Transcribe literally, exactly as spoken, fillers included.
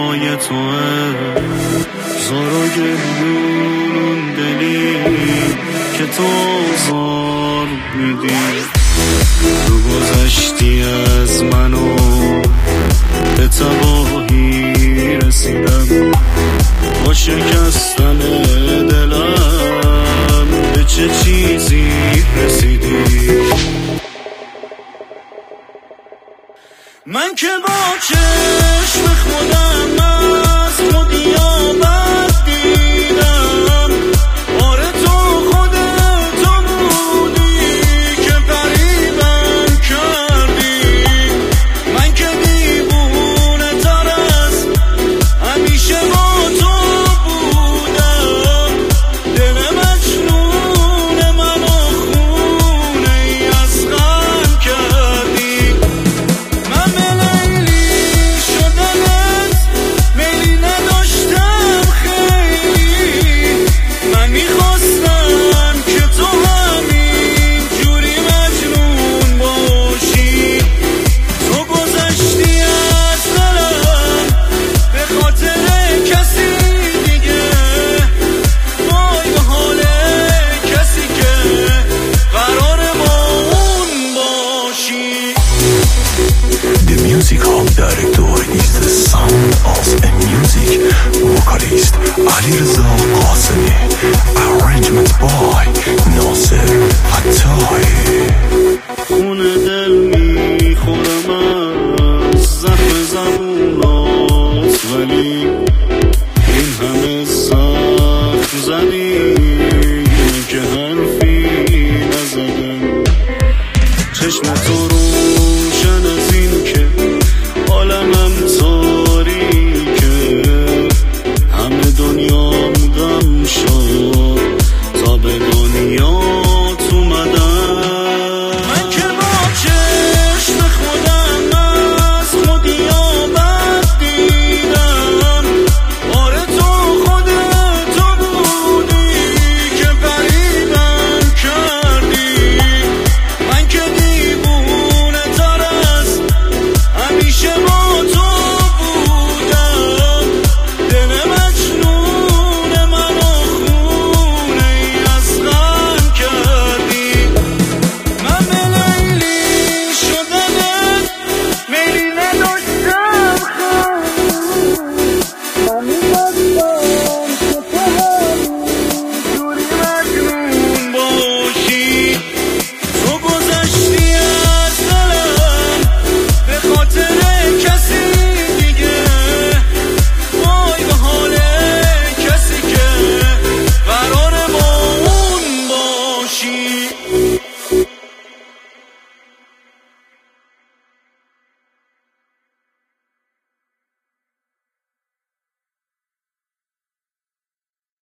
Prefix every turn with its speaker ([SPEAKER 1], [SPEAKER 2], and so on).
[SPEAKER 1] پای توه، زار و گریون دلی که تو زار میدی. تو گذشتی از منو به تباهی رسیدم، با شکستن دلم به چه چیزی رسیدی. من که با چشم خودم از خودی آبد دیدم، آره تو خودت بودی که غریبم کردی. من که دیوونه تر از همیشه با تو بودم، دل مجنون منو خونه ای از غم کردی. من به لیلی شدنت میلی نداشتم خیلی، من میخواستم که تو همین جوری مجنون باشی. تو گذشتی از دلم به خاطر کسی دیگه، وای به حال کسی که قرار با اون باشی.
[SPEAKER 2] The music hall director is the sound of a music vocalist Ali Reza